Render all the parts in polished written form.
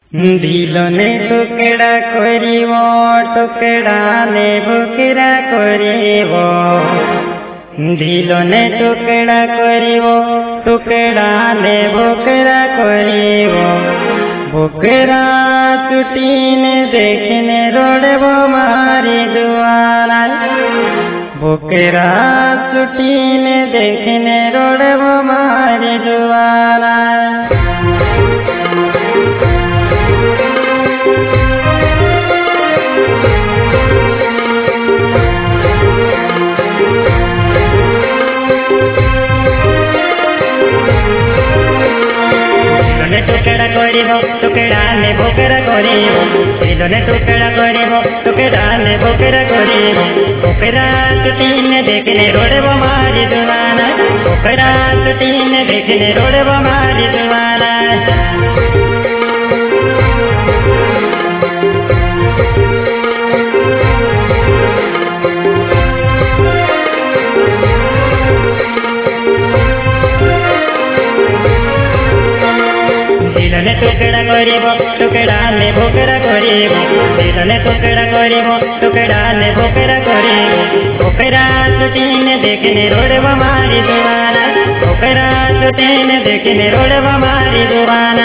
दिलने टुकड़ा करिब टुकड़ाने भुकरा करिब दिलने टुकड़ा करिब टुकड़ाने भुकरा करिब भुकरा चुटीने देखने रोड़ब मारी दुआरा भुकरा चुटीने देखने रोड़ब मारी दुआरा टुकड़ा करिब टुकड़ाने भोकरा करिब दिलने टुकड़ा करिब टुकड़ाने भोकरा करिब भोकरा चुटीने देखने रोड़ब मारी दुआरा भोकरा चुटीने देखने रोड़ब मारी दुआरा दिलने टुकड़ा करिब टुकड़ाने भोकरा करिब दिलने टुकड़ा करिब टुकड़ाने भोकरा करिब भोकरा चुटीने देखने रोड़ब मारी दुआरा भोकरा चुटीने देखने रोड़ब मारी दुआरा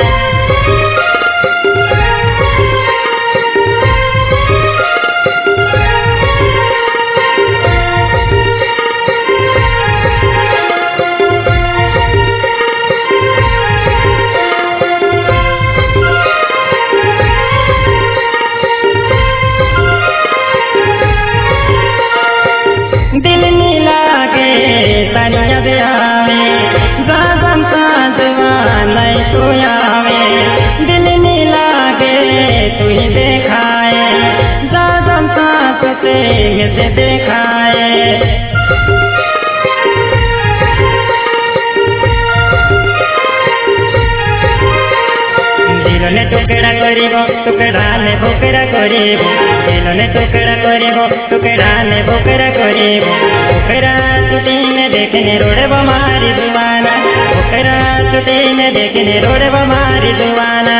दिल नीला के तानिया दे आवे गाजम साजवा नहीं सोयावे दिल नीला के तू ही देखाए गाजम साजते से देखाए दिलने टुकड़ा करिब टुकड़ाने भोकरा करिब दिलने टुकड़ा करिब टुकड़ाने भोकरा करिब भोकरा चुटीने देखने रोड़ब मारी दुआरा भोकरा चुटीने देखने रोड़ब मारी दुआरा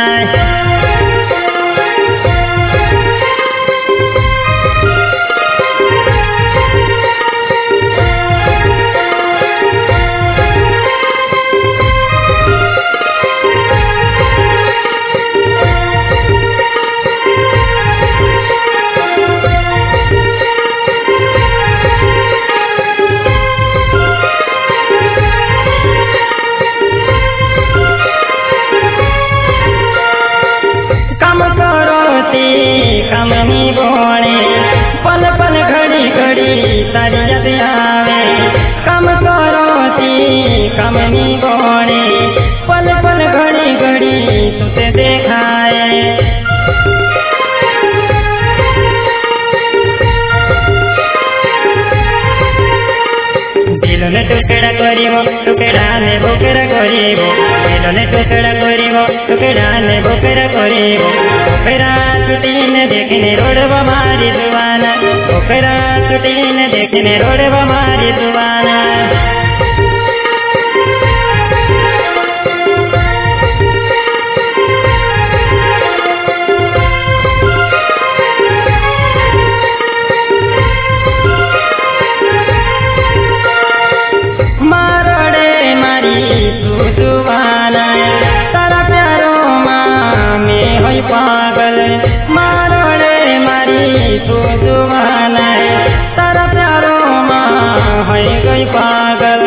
कमनी बोले पल पल घड़ी घड़ी तारी याद आवे कम करोती कमनी बोले पल पल घड़ी घड़ी तुझे देखाए दिलने टुकड़ा करिब टुकड़ाने भोकरा करिब दिलने टुकड़ा करिब टुकड़ाने भोकरा करिब भोकरा चुटीने देखने रोड़ब मारी दुआरा भोकरा चुटीने देखने रोड़ब मारी दुआरा पागल मारोड़े मारी तू जुबाना तारा प्यारो माँ है गई पागल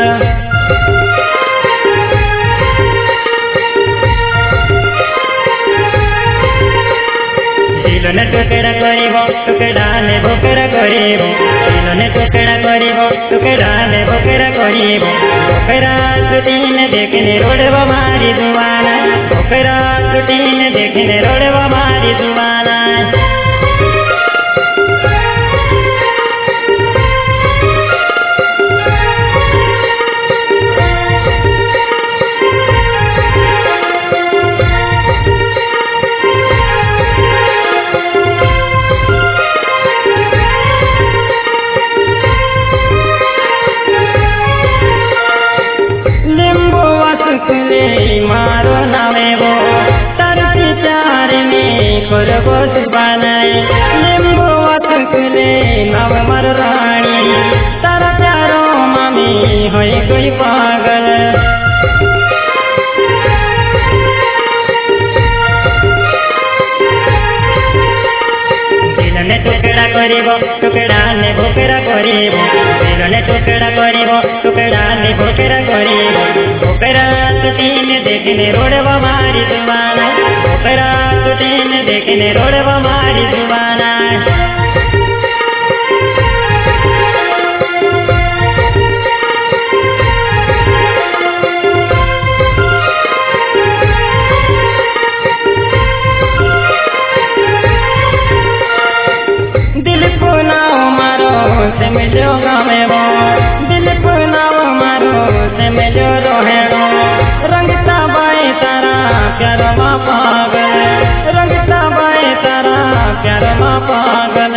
दिलने टुकड़ा करिब टुकड़ाने भोकरा करिब दिलने टुकड़ा करिब टुकड़ाने भोकरा करिब भोकरा चुटीने देखने रोड़ब मारी दुआरा भोकरा चुटीने देखने रोड़ब मारी दुआरा मारो नामे वो तरसी करबो जुबानाई लिंबू अथकले नाव मर रानी तारा प्यारो मामी होई गई पागल दिलने टुकड़ा करिबो टुकड़ा ने भोकरा करिबो दिलने टुकड़ा करिबो टुकड़ा ने भोकरा करिबो भोकरा तुटीने देखने रोडवा मारी जुबाना भोकरा तुटीने देखने रोडवा मारी जुबाना दिल पुनाव मारो से मिलो गावे वो दिल पुनाव मारो से मिलो रोहेणो रंगता बाई तारा प्यार मा पागल रंगता बाई तारा प्यार मा पागल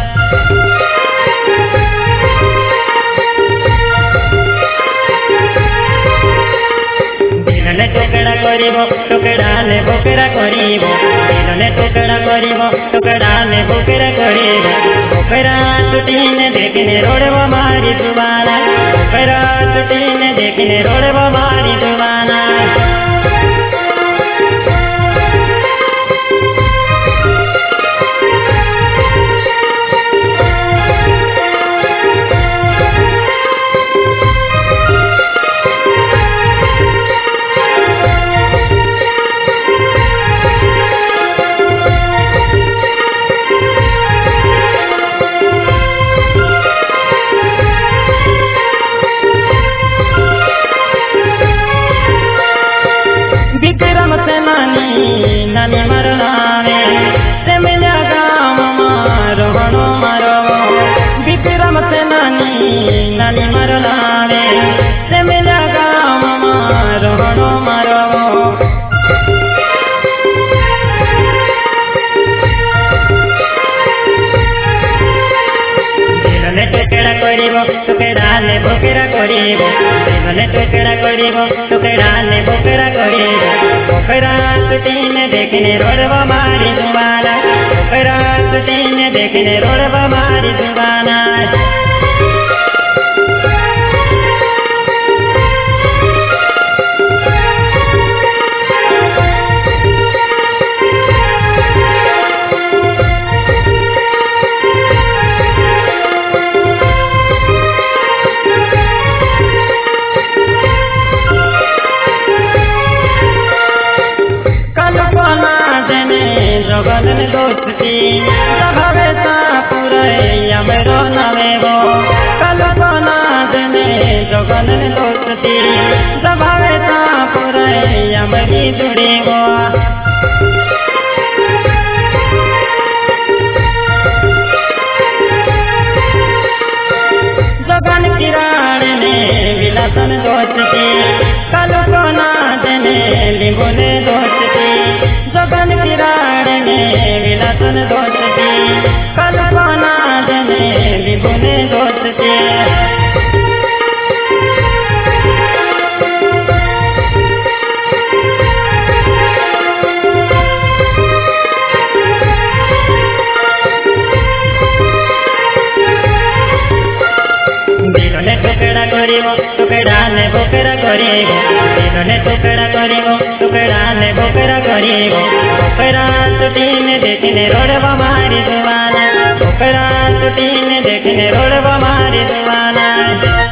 दिलने टुकड़ा करिबो टुकड़ा ने भोकरा करिबो दिलने टुकड़ा करिबो टुकड़ा ने भोकरा करिबो भोकरा तुटीने देखने रोडवा मारी जुबाना भोकरा तुटीने देखने रोडवा मारी जुबाना विक्रम से नानी मरनावे से मिला गाँव मारो हणो मारो विक्रम से नानी मरनावे से मिला गाँव मारो हणो मारो दिलने टुकड़ा करिबो टुकड़ा ने भोकरा करिबो दिलने टुकड़ा करिबो टुकड़ा ने भोकरा करिबो भोकरा तुटीने देखने रोडवा मारी जुबाना भोकरा तुटीने देखने रोडवा मारी जुबाना जगन दोस्ती सभावे ता पुरैया मेरो नवेगो कल्पना देने जगन दोस्ती सभावे ता पुरैया मेरी जुड़ेगो जगन किराण ने विलासन दोस्ती कल्पना देने लिंबुने दोस्ती जगन किराण ने विलासन दोस्ती कल्पना देने लिंबुने दोस्ती दिलने टुकड़ा करिबो टुकड़ा ने भोकरा करिबो दिलने टुकड़ा करिबो टुकड़ा ने भोकरा करिबो भोकरा तुटीने देखने रोडवा मारी जुबाना भोकरा तुटीने देखने रोडवा मारी जुबाना